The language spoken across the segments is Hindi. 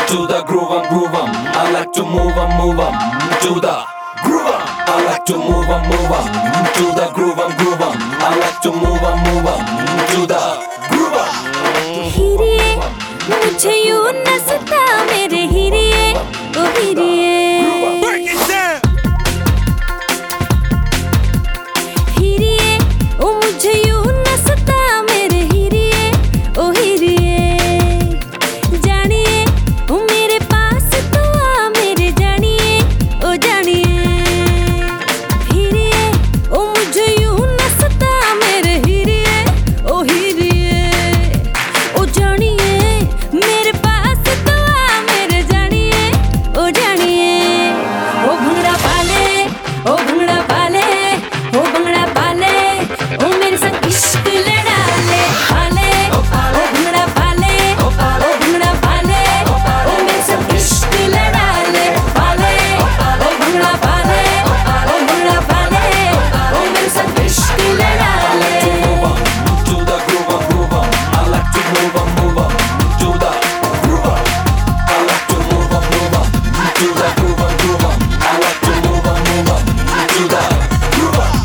to the groove on. I like to move on to the groove on. I like to move on to the groove on. I like to move on to the groove on. Heeriye मुझे यूं न सता मेरे हिरिये ओ हिरिये हिरिये ओ मुझे यूं न सता मेरे हिरिये ओ हिरिये जानिए ओ मेरे पास तो आ मेरे जानिए ओ जानिए हिरिये ओ मुझे यूं न सता मेरे हिरिये ओ हिरिये ओ जानिए मेरे पास तो आ मेरे जानिए ओ जानिए ओ भंगड़ा पाले ओ भंगड़ा पाले ओ भंगड़ा पाले ओ मेरे संग इश्क लड़ा ले पाले ओ भंगड़ा पाले ओ भंगड़ा पाले ओ मेरे संग इश्क लड़ा ले पाले ओ भंगड़ा पाले ओ भंगड़ा पाले ओ मेरे संग इश्क लड़ा ले To the groove on. I like to move on to the groove on. I like to move on to the groove on. I like to move on to the groove on.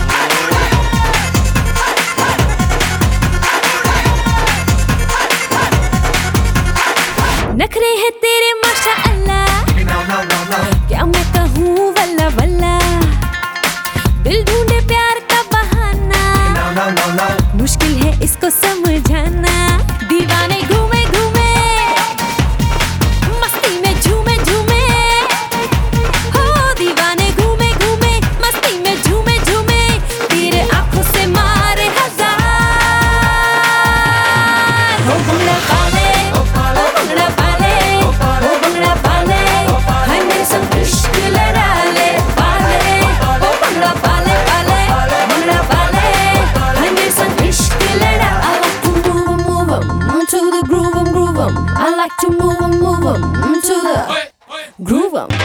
नखरे है तेरे माशा अल्लाह क्या मैं कहूँ वल्ला वल्ला दिल ढूंढे प्यार का बहाना मुश्किल है इसको समझाना दीवाने घूमे घूमे मस्ती में झूमे झूमे हो दीवाने घूमे घूमे मस्ती में झूमे झूमे तेरे आंखों से मारे हजार हो भंगड़ा पाले ओ भंगड़ा पाले ओ भंगड़ा पाले हाय मेरे संग इश्क लड़ा ले पाले ओ भंगड़ा पाले पाले भंगड़ा पाले हाय मेरे संग इश्क लड़ा I like to move on to the groove on.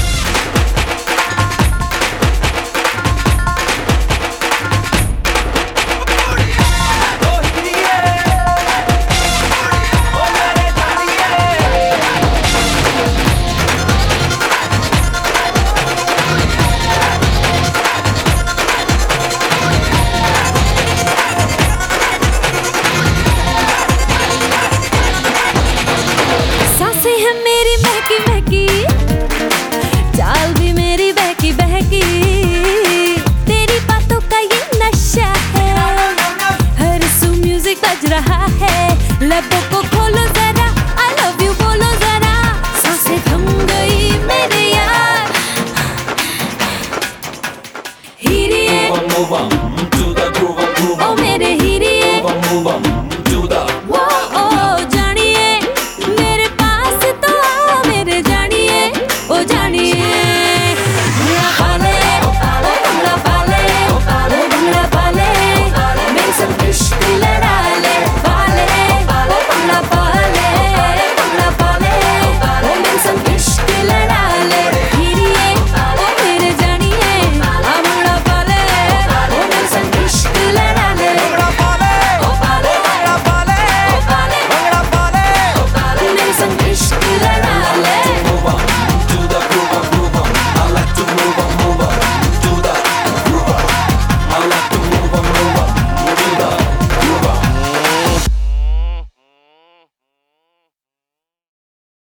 सांसें हैं मेरी महकी महकी चाल भी मेरी बहकी बहकी तेरी बातों का ये नशा है हर सू म्यूजिक बज रहा है लबों को